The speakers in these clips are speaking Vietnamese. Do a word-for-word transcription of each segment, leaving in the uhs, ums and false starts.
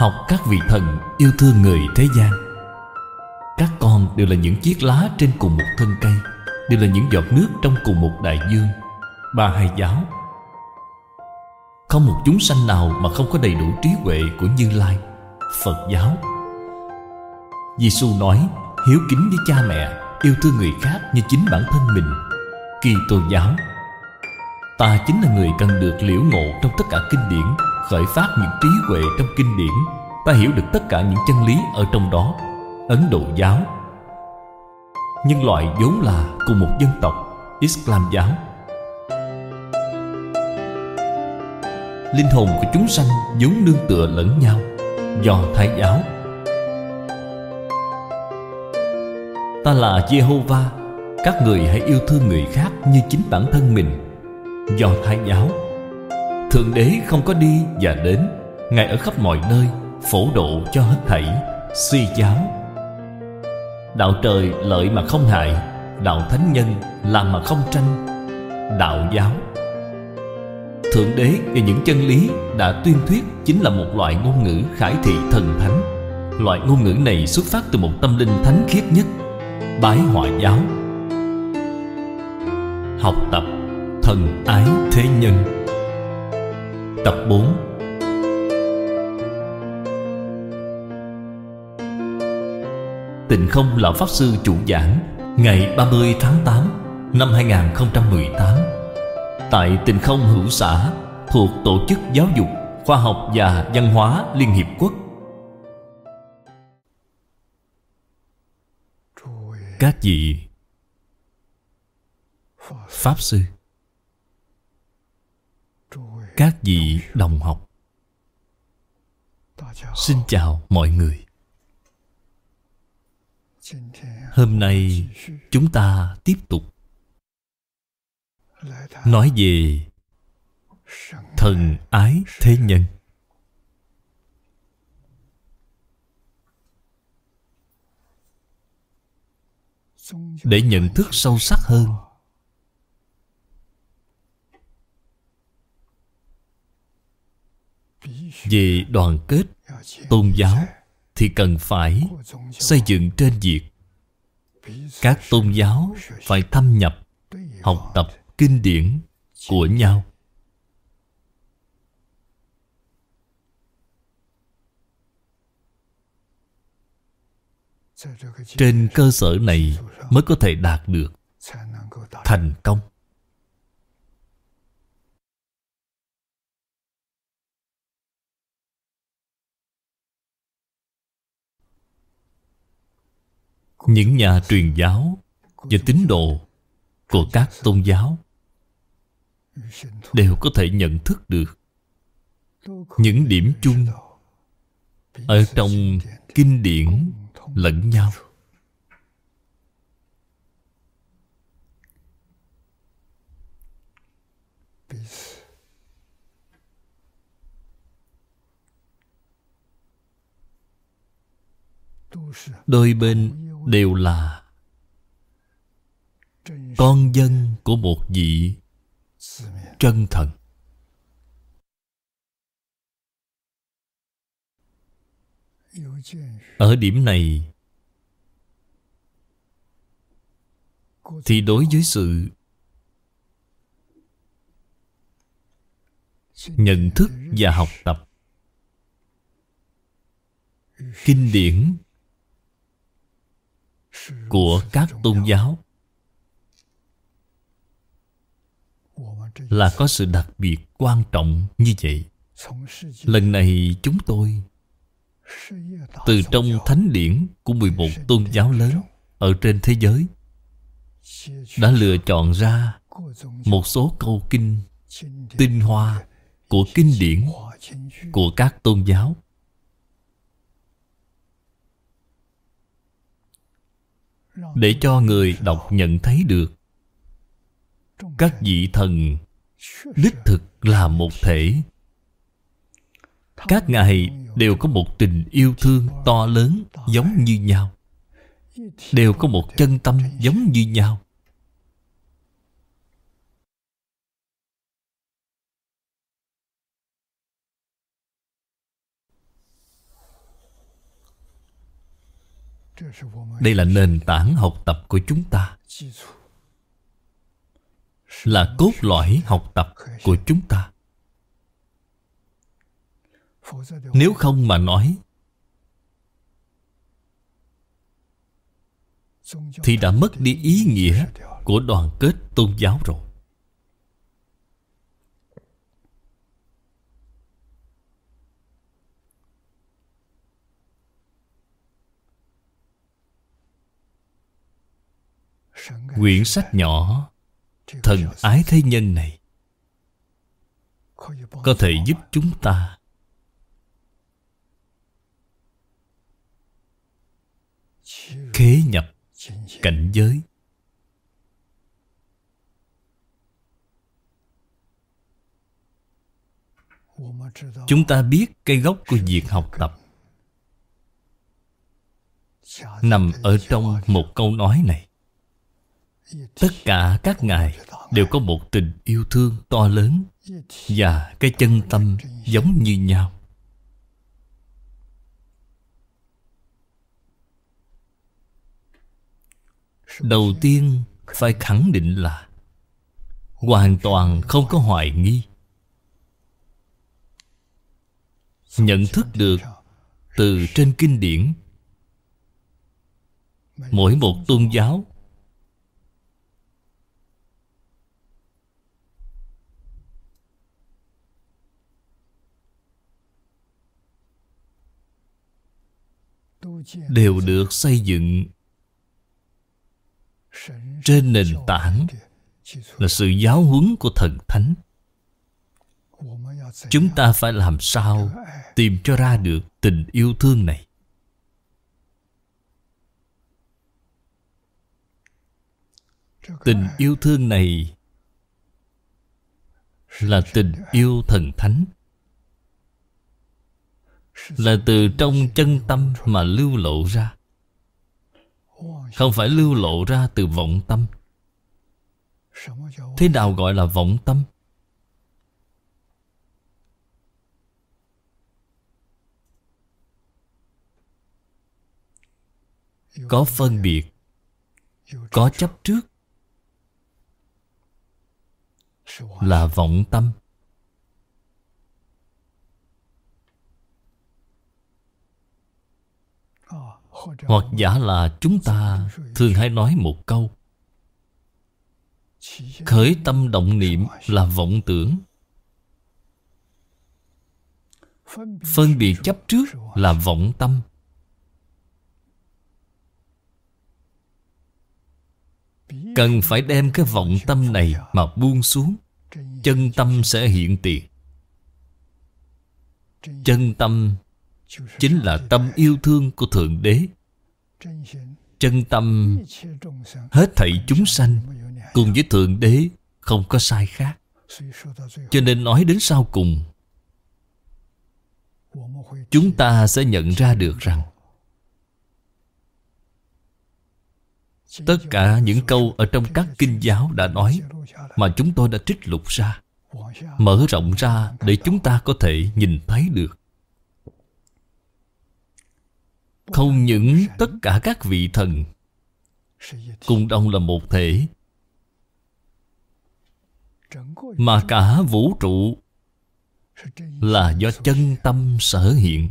học các vị thần yêu thương người thế gian. Các con đều là những chiếc lá trên cùng một thân cây, đều là những giọt nước trong cùng một đại dương. Ba Hai giáo. Không một chúng sanh nào mà không có đầy đủ trí huệ của Như Lai. Phật giáo. Giêsu nói hiếu kính với cha mẹ, yêu thương người khác như chính bản thân mình. Kitô giáo. Ta chính là người cần được liễu ngộ trong tất cả kinh điển, khởi phát những trí huệ trong kinh điển. Ta hiểu được tất cả những chân lý ở trong đó. Ấn Độ giáo. Nhân loại vốn là cùng một dân tộc. Islam giáo. Linh hồn của chúng sanh vốn nương tựa lẫn nhau. Do Thái giáo. Ta là Jehovah, các người hãy yêu thương người khác như chính bản thân mình. Do Thái giáo. Thượng Đế không có đi và đến, Ngài ở khắp mọi nơi, phổ độ cho hết thảy. Suy giáo. Đạo trời lợi mà không hại, đạo thánh nhân làm mà không tranh. Đạo giáo. Thượng Đế và những chân lý đã tuyên thuyết chính là một loại ngôn ngữ khải thị thần thánh. Loại ngôn ngữ này xuất phát từ một tâm linh thánh khiết nhất. Bái Họa giáo. Học tập thần ái thế nhân. Tập bốn. Tịnh Không Lão Pháp Sư chủ giảng ngày ba mươi tháng tám năm hai nghìn không trăm mười tám tại Tịnh Không Hữu Xã thuộc Tổ chức Giáo dục, Khoa học và Văn hóa Liên Hiệp Quốc. Các vị Pháp Sư, các vị đồng học, xin chào mọi người. Hôm nay chúng ta tiếp tục nói về thần ái thế nhân. Để nhận thức sâu sắc hơn về đoàn kết tôn giáo thì cần phải xây dựng trên việc các tôn giáo phải thâm nhập học tập kinh điển của nhau. Trên cơ sở này mới có thể đạt được thành công. Những nhà truyền giáo và tín đồ của các tôn giáo đều có thể nhận thức được những điểm chung ở trong kinh điển lẫn nhau. Đôi bên đều là con dân của một vị chân thần. Ở điểm này thì đối với sự nhận thức và học tập kinh điển của các tôn giáo là có sự đặc biệt quan trọng như vậy. Lần này chúng tôi từ trong thánh điển của mười một tôn giáo lớn ở trên thế giới đã lựa chọn ra một số câu kinh tinh hoa của kinh điển của các tôn giáo. Để cho người đọc nhận thấy được các vị thần đích thực là một thể. Các ngài đều có một tình yêu thương to lớn giống như nhau, đều có một chân tâm giống như nhau. Đây là nền tảng học tập của chúng ta, là cốt lõi học tập của chúng ta. Nếu không mà nói thì đã mất đi ý nghĩa của đoàn kết tôn giáo rồi. Quyển sách nhỏ Thần Ái Thế Nhân này có thể giúp chúng ta khế nhập cảnh giới. Chúng ta biết cái gốc của việc học tập nằm ở trong một câu nói này. Tất cả các ngài đều có một tình yêu thương to lớn và cái chân tâm giống như nhau. Đầu tiên phải khẳng định là hoàn toàn không có hoài nghi. Nhận thức được từ trên kinh điển, mỗi một tôn giáo đều được xây dựng trên nền tảng là sự giáo huấn của Thần Thánh. Chúng ta phải làm sao tìm cho ra được tình yêu thương này. Tình yêu thương này là tình yêu Thần Thánh, là từ trong chân tâm mà lưu lộ ra, không phải lưu lộ ra từ vọng tâm. Thế nào gọi là vọng tâm? Có phân biệt, có chấp trước là vọng tâm. Hoặc giả là chúng ta thường hay nói một câu: khởi tâm động niệm là vọng tưởng. Phân biệt chấp trước là vọng tâm. Cần phải đem cái vọng tâm này mà buông xuống, chân tâm sẽ hiện tiền. Chân tâm chính là tâm yêu thương của Thượng Đế. Chân tâm hết thảy chúng sanh cùng với Thượng Đế không có sai khác. Cho nên nói đến sau cùng, chúng ta sẽ nhận ra được rằng tất cả những câu ở trong các kinh giáo đã nói, mà chúng tôi đã trích lục ra, mở rộng ra để chúng ta có thể nhìn thấy được. Không những tất cả các vị thần cùng đồng là một thể, mà cả vũ trụ là do chân tâm sở hiện,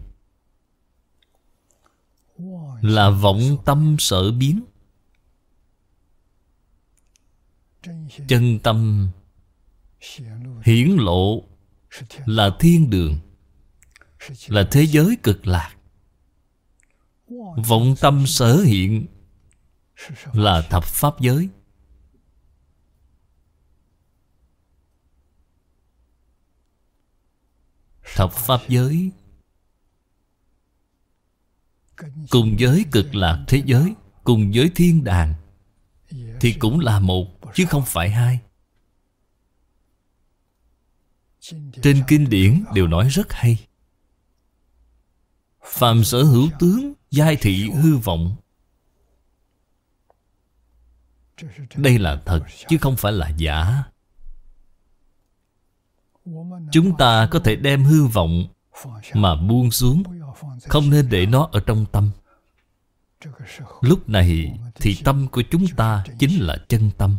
là vọng tâm sở biến. Chân tâm hiển lộ là thiên đường, là thế giới cực lạc. Vọng tâm sở hiện là thập pháp giới. Thập pháp giới cùng với cực lạc thế giới, cùng với thiên đàng thì cũng là một, chứ không phải hai. Trên kinh điển đều nói rất hay: phàm sở hữu tướng, giai thị hư vọng. Đây là thật, chứ không phải là giả. Chúng ta có thể đem hư vọng mà buông xuống, không nên để nó ở trong tâm. Lúc này thì tâm của chúng ta chính là chân tâm.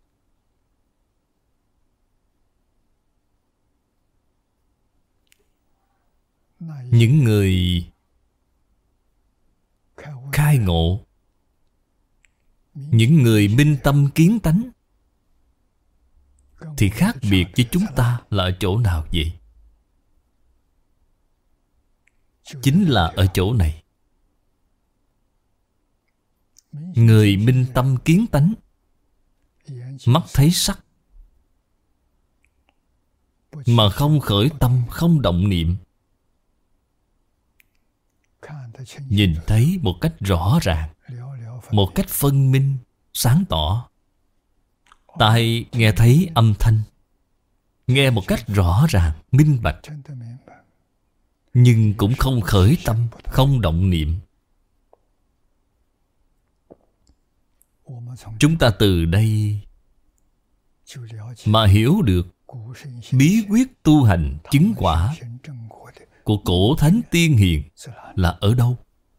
Những người khai ngộ, những người minh tâm kiến tánh thì khác biệt với chúng ta là ở chỗ nào vậy? Chính là ở chỗ này. Người minh tâm kiến tánh, mắt thấy sắc mà không khởi tâm, không động niệm, nhìn thấy một cách rõ ràng, một cách phân minh, sáng tỏ. Tai nghe thấy âm thanh, nghe một cách rõ ràng, minh bạch, nhưng cũng không khởi tâm, không động niệm. Chúng ta từ đây mà hiểu được bí quyết tu hành chứng quả của cổ thánh tiên hiền là ở đâu.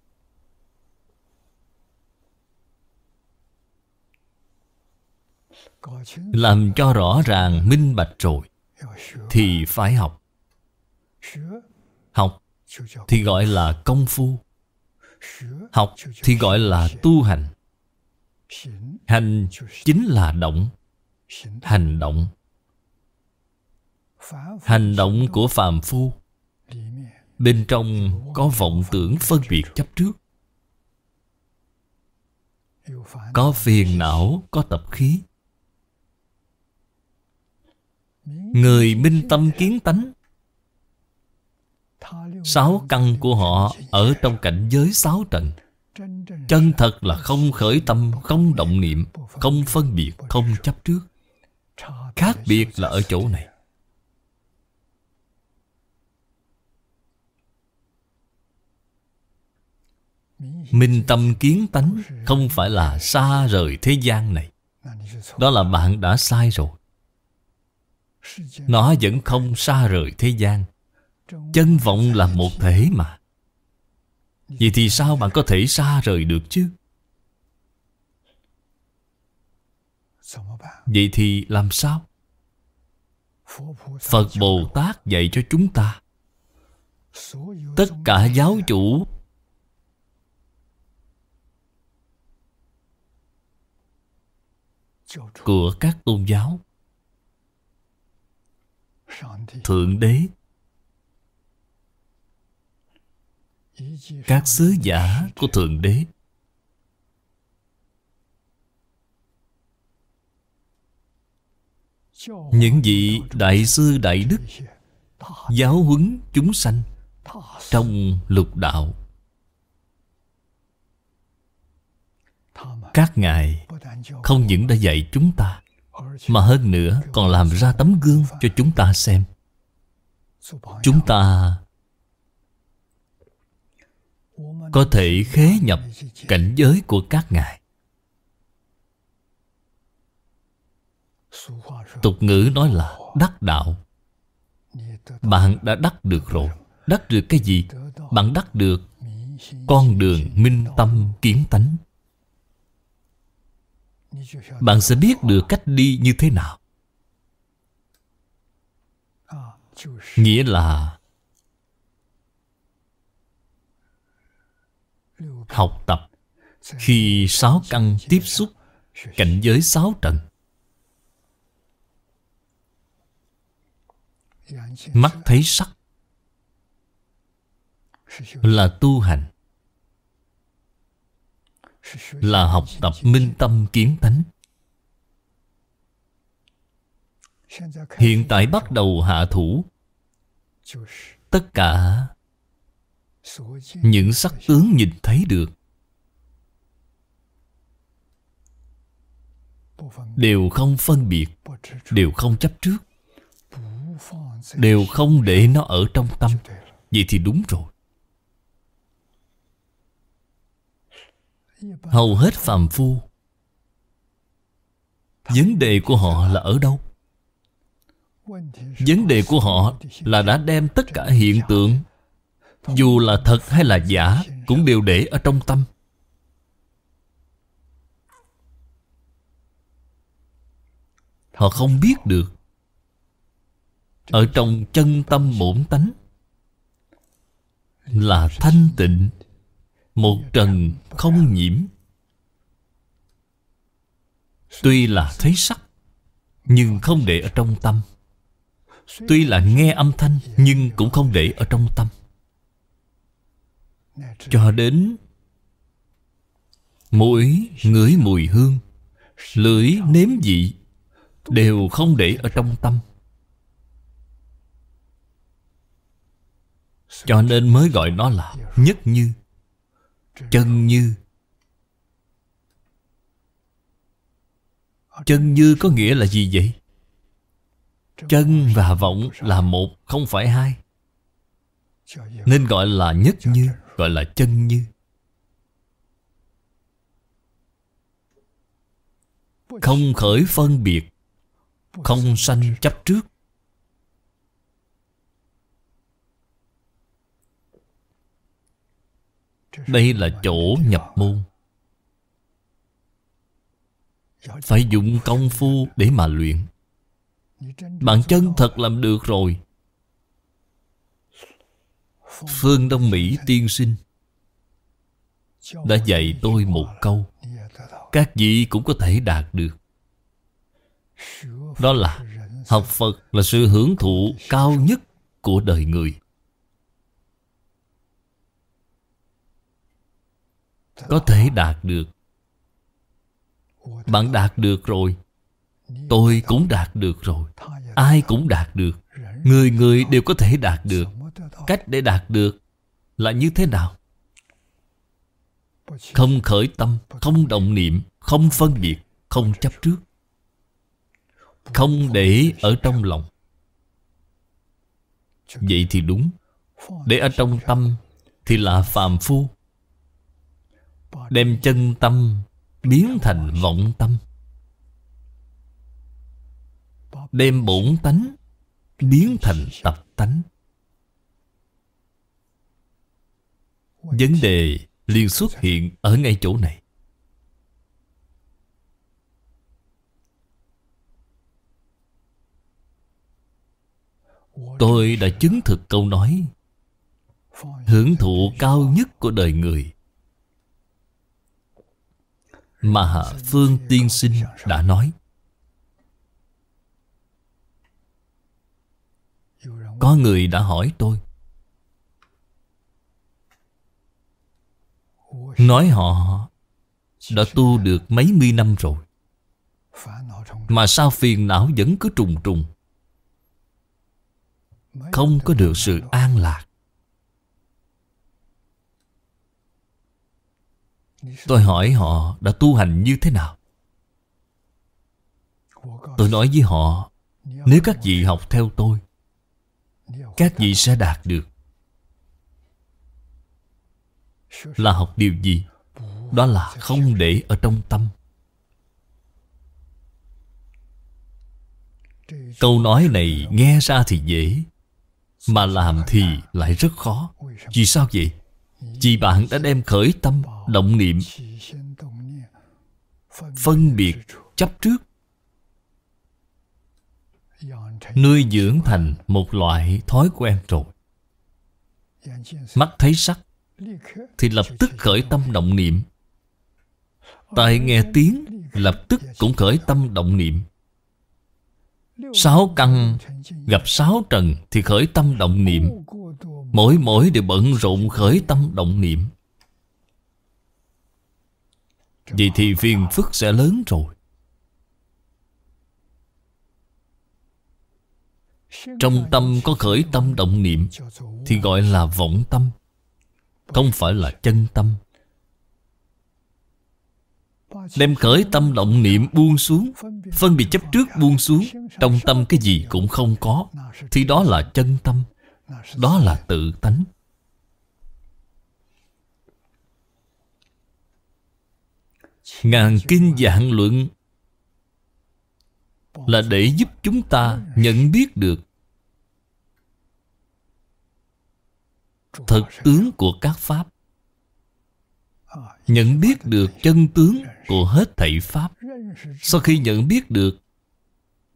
Làm cho rõ ràng minh bạch rồi thì phải học. Học thì gọi là công phu. Học thì gọi là tu hành. Hành chính là động. Hành động. Hành động của phàm phu bên trong có vọng tưởng phân biệt chấp trước, có phiền não, có tập khí. Người minh tâm kiến tánh, sáu căn của họ ở trong cảnh giới sáu trần, chân thật là không khởi tâm, không động niệm, không phân biệt, không chấp trước. Khác biệt là ở chỗ này. Minh tâm kiến tánh không phải là xa rời thế gian này. Đó là bạn đã sai rồi. Nó vẫn không xa rời thế gian. Chân vọng là một thể mà. Vậy thì sao bạn có thể xa rời được chứ? Vậy thì làm sao? Phật Bồ Tát dạy cho chúng ta, tất cả giáo chủ của các tôn giáo, Thượng Đế, các sứ giả của Thượng Đế, những vị đại sư đại đức giáo huấn chúng sanh trong lục đạo, các ngài không những đã dạy chúng ta, mà hơn nữa còn làm ra tấm gương cho chúng ta xem. Chúng ta có thể khế nhập cảnh giới của các ngài. Tục ngữ nói là đắc đạo. Bạn đã đắc được rồi. Đắc được cái gì? Bạn đắc được con đường minh tâm kiến tánh. Bạn sẽ biết được cách đi như thế nào. Nghĩa là học tập khi sáu căn tiếp xúc cảnh giới sáu trần. Mắt thấy sắc là tu hành, là học tập minh tâm kiến tánh. Hiện tại bắt đầu hạ thủ. Tất cả những sắc tướng nhìn thấy được đều không phân biệt, đều không chấp trước, đều không để nó ở trong tâm. Vậy thì đúng rồi. Hầu hết phàm phu, vấn đề của họ là ở đâu? Vấn đề của họ là đã đem tất cả hiện tượng, dù là thật hay là giả, cũng đều để ở trong tâm. Họ không biết được. Ở trong chân tâm bổn tánh là thanh tịnh, một trần không nhiễm. Tuy là thấy sắc, nhưng không để ở trong tâm. Tuy là nghe âm thanh, nhưng cũng không để ở trong tâm. Cho đến mũi ngửi mùi hương, lưỡi nếm vị, đều không để ở trong tâm. Cho nên mới gọi nó là nhất như, chân như. Chân như có nghĩa là gì vậy? Chân và vọng là một, không phải hai. Nên gọi là nhất như, gọi là chân như. Không khởi phân biệt, không sanh chấp trước. Đây là chỗ nhập môn. Phải dụng công phu để mà luyện. Bạn chân thật làm được rồi. Phương Đông Mỹ tiên sinh đã dạy tôi một câu, các vị cũng có thể đạt được. Đó là học Phật là sự hưởng thụ cao nhất của đời người. Có thể đạt được. Bạn đạt được rồi, tôi cũng đạt được rồi, ai cũng đạt được. Người người đều có thể đạt được. Cách để đạt được là như thế nào? Không khởi tâm, không động niệm, không phân biệt, không chấp trước, không để ở trong lòng. Vậy thì đúng. Để ở trong tâm thì là phàm phu. Đem chân tâm biến thành vọng tâm, đem bổn tánh biến thành tập tánh. Vấn đề liền xuất hiện ở ngay chỗ này. Tôi đã chứng thực câu nói hưởng thụ cao nhất của đời người mà Hạ Phương tiên sinh đã nói. Có người đã hỏi tôi, nói họ đã tu được mấy mươi năm rồi, mà sao phiền não vẫn cứ trùng trùng, không có được sự an lạc. Tôi hỏi họ đã tu hành như thế nào. Tôi nói với họ, nếu các vị học theo tôi, các vị sẽ đạt được. Là học điều gì? Đó là không để ở trong tâm. Câu nói này nghe ra thì dễ, mà làm thì lại rất khó. Vì sao vậy? Vì bạn đã đem khởi tâm, động niệm, phân biệt, chấp trước, nuôi dưỡng thành một loại thói quen rồi. Mắt thấy sắc thì lập tức khởi tâm động niệm. Tai nghe tiếng lập tức cũng khởi tâm động niệm. Sáu căn gặp sáu trần thì khởi tâm động niệm. Mỗi mỗi đều bận rộn khởi tâm động niệm. Vậy thì phiền phức sẽ lớn rồi. Trong tâm có khởi tâm động niệm thì gọi là vọng tâm, không phải là chân tâm. Đem khởi tâm động niệm buông xuống, phân biệt chấp trước buông xuống, trong tâm cái gì cũng không có, thì đó là chân tâm, đó là tự tánh. Ngàn kinh vạn luận là để giúp chúng ta nhận biết được thực tướng của các pháp, nhận biết được chân tướng của hết thảy pháp. Sau khi nhận biết được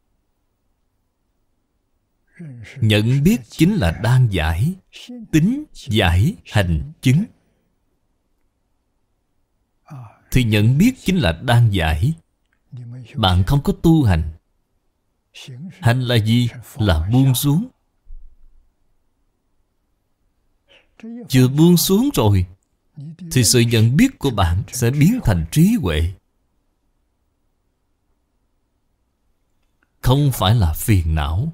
Nhận biết chính là đang giải. Tính giải hành chứng. Thì nhận biết chính là đang giải. Bạn không có tu hành. Hành là gì? Là buông xuống. Chưa buông xuống rồi thì sự nhận biết của bạn sẽ biến thành trí huệ. Không phải là phiền não.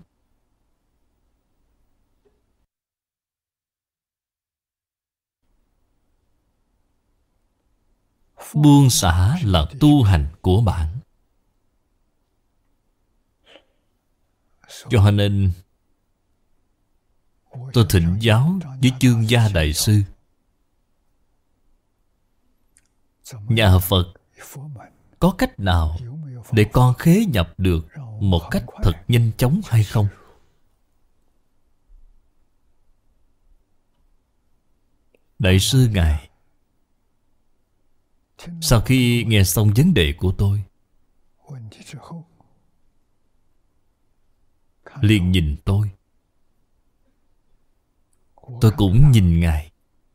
Buông xả là tu hành của bạn. Cho nên tôi thỉnh giáo với Chương Gia Đại Sư. Nhà Phật có cách nào để con khế nhập được một cách thật nhanh chóng hay không? Đại sư Ngài sau khi nghe xong vấn đề của tôi, liền nhìn tôi. Tôi cũng nhìn Ngài.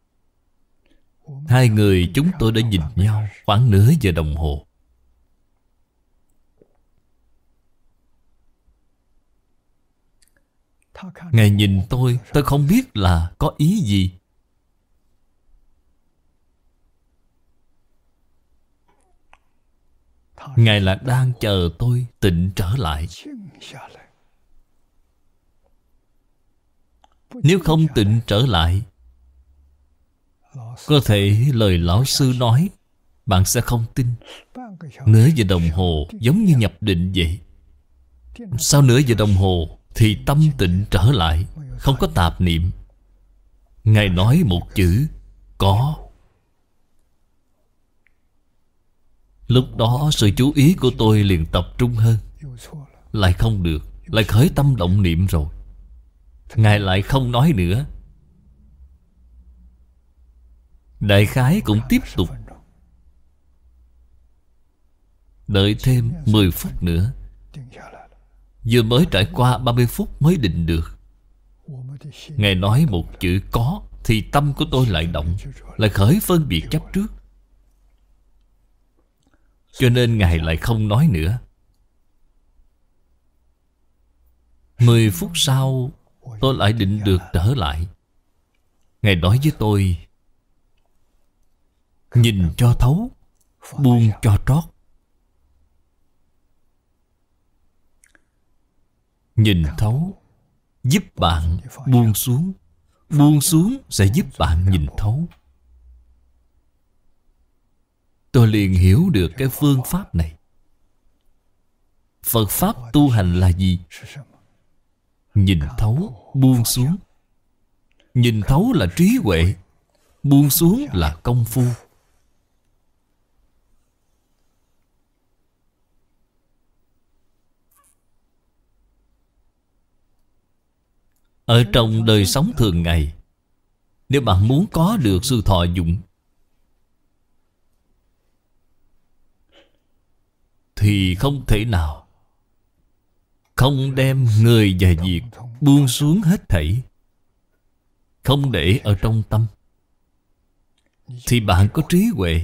Hai người chúng tôi đã nhìn nhau khoảng nửa giờ đồng hồ. Ngài nhìn tôi, tôi không biết là có ý gì. Ngài là đang chờ tôi tịnh trở lại. Nếu không tịnh trở lại, có thể lời lão sư nói bạn sẽ không tin. Nửa giờ đồng hồ giống như nhập định vậy. Sau nửa giờ đồng hồ thì tâm tịnh trở lại, không có tạp niệm. Ngài nói một chữ có. Lúc đó sự chú ý của tôi liền tập trung hơn. Lại không được, lại khởi tâm động niệm rồi. Ngài lại không nói nữa. Đại khái cũng tiếp tục đợi thêm mười phút nữa. Vừa mới trải qua ba mươi phút mới định được. Ngài nói một chữ có thì tâm của tôi lại động, lại khởi phân biệt chấp trước. Cho nên Ngài lại không nói nữa. Mười phút sau tôi lại định được trở lại. Ngài nói với tôi: nhìn cho thấu, buông cho trót. Nhìn thấu giúp bạn buông xuống. Buông xuống sẽ giúp bạn nhìn thấu. Tôi liền hiểu được cái phương pháp này. Phật Pháp tu hành là gì? Nhìn thấu, buông xuống. Nhìn thấu là trí huệ, buông xuống là công phu. Ở trong đời sống thường ngày, nếu bạn muốn có được sự thọ dụng thì không thể nào không đem người và việc buông xuống hết thảy, không để ở trong tâm, thì bạn có trí huệ.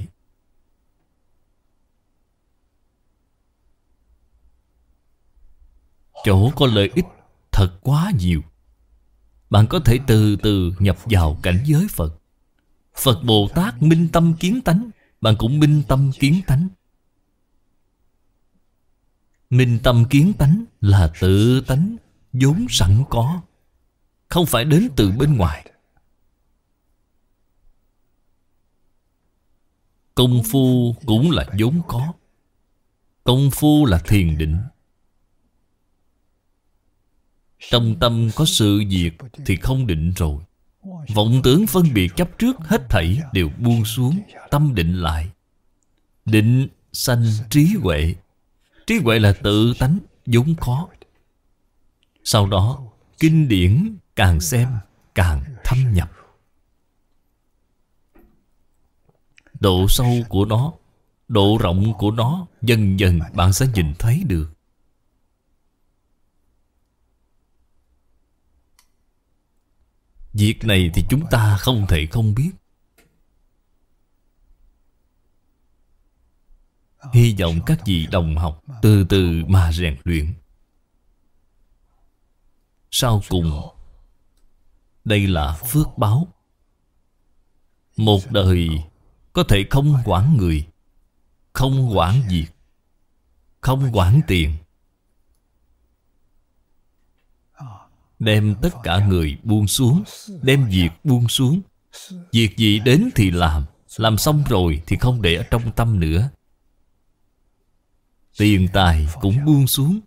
Chỗ có lợi ích thật quá nhiều. Bạn có thể từ từ nhập vào cảnh giới Phật. Phật Bồ Tát minh tâm kiến tánh, bạn cũng minh tâm kiến tánh. Minh tâm kiến tánh là tự tánh vốn sẵn có, không phải đến từ bên ngoài. Công phu cũng là vốn có. Công phu là thiền định. Trong tâm có sự việc thì không định rồi. Vọng tưởng phân biệt chấp trước hết thảy đều buông xuống, tâm định lại. Định sanh trí huệ. Trí huệ là tự tánh vốn có. Sau đó kinh điển càng xem càng thâm nhập. Độ sâu của nó, độ rộng của nó, dần dần bạn sẽ nhìn thấy được. Việc này thì chúng ta không thể không biết. Hy vọng các vị đồng học từ từ mà rèn luyện. Sau cùng, đây là phước báo. Một đời có thể không quản người, không quản việc, không quản tiền, đem tất cả người buông xuống, đem việc buông xuống. Việc gì đến thì làm, làm xong rồi thì không để ở trong tâm nữa. Tiền tài cũng buông xuống.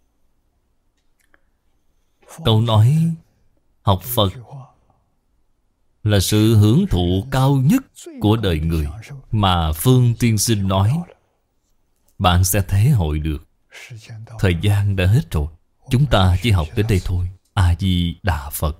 Câu nói học Phật là sự hưởng thụ cao nhất của đời người mà Phương Tiên Sinh nói, bạn sẽ thể hội được. Thời gian đã hết rồi, chúng ta chỉ học đến đây thôi. A Di Đà Phật.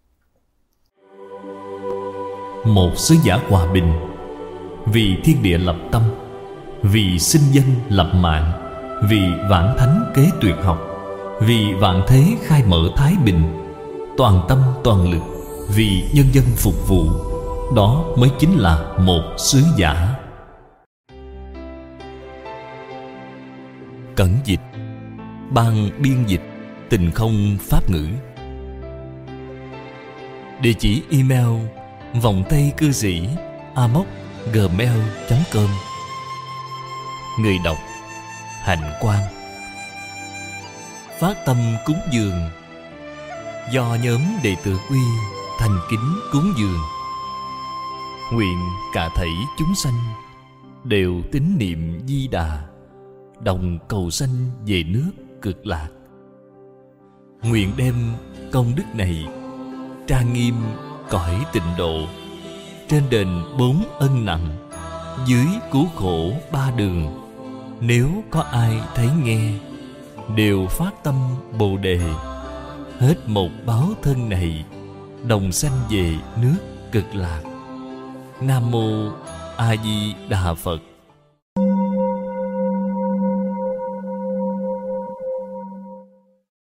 Một sứ giả hòa bình, vì thiên địa lập tâm, vì sinh dân lập mạng, vì vãng thánh kế tuyệt học, vì vạn thế khai mở thái bình, toàn tâm toàn lực vì nhân dân phục vụ. Đó mới chính là một sứ giả. Cẩn dịch, ban biên dịch Tình Không Pháp Ngữ. Địa chỉ email vòng tay cư sĩ a m o c gmail chấm com. Người đọc Hạnh Quang. Phát tâm cúng dường do nhóm đệ tử Uy thành kính cúng dường. Nguyện cả thảy chúng sanh đều tín niệm Di Đà, đồng cầu sanh về nước Cực Lạc. Nguyện đem công đức này trang nghiêm cõi tịnh độ, trên đền bốn ân nặng, dưới cứu khổ ba đường. Nếu có ai thấy nghe, đều phát tâm Bồ Đề, hết một báo thân này, đồng sanh về nước Cực Lạc. Nam Mô A Di Đà Phật.